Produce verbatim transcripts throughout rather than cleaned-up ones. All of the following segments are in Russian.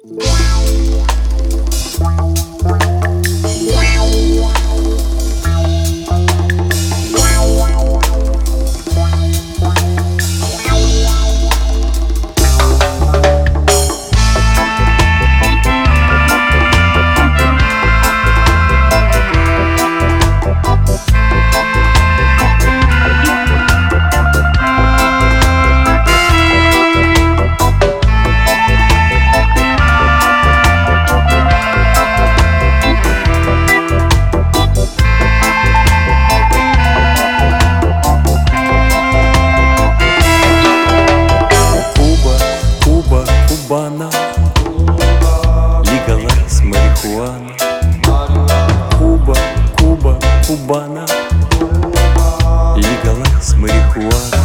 Легалайз марихуана. Куба, Куба, Кубана. Легалайз марихуана.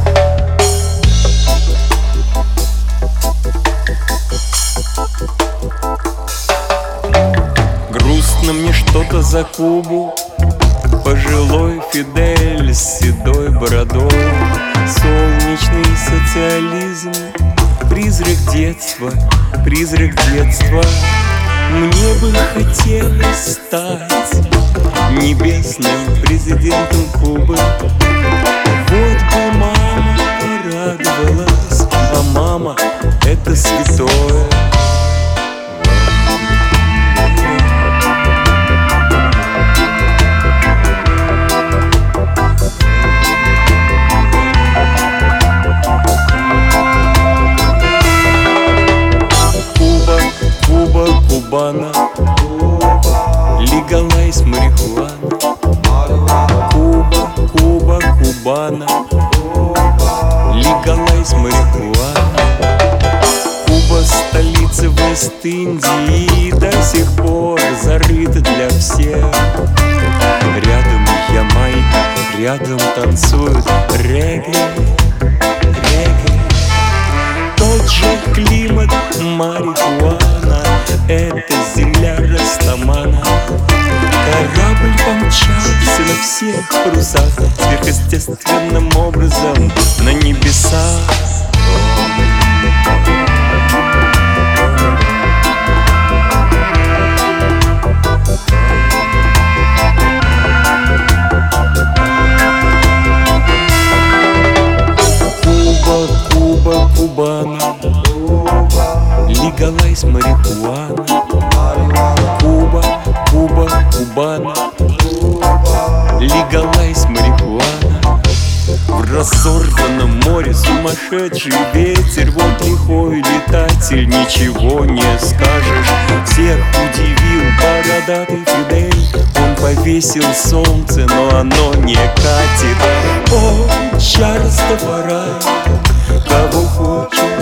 Грустно мне что-то за Кубу. Пожилой Фидель с седой бородой. Солнечный социализм, призрак детства, призрак детства. Мне бы хотелось стать небесным президентом Кубы. Вот бы мама порадовалась, а мама — это святое. Кубана, легалайз марихуана. Куба, Куба, Кубана, легалайз марихуана. Куба — столица Вест-Индии, до сих пор зарыта для всех. Рядом Ямайка, рядом танцуют регги, регги. Тот же климат, марихуана, это земля Растамана. Корабль помчался на всех парусах, сверхъестественным образом на небеса. Куба, Куба, Кубана, легалайз марихуана. Куба, Куба, Кубана, легалайз марихуана. В разорванном море сумасшедший ветер, вот лихой летатель, ничего не скажешь. Всех удивил бородатый Фидель. Он повесил солнце, но оно не катит. О, Чарльз Тафарай, кого хочешь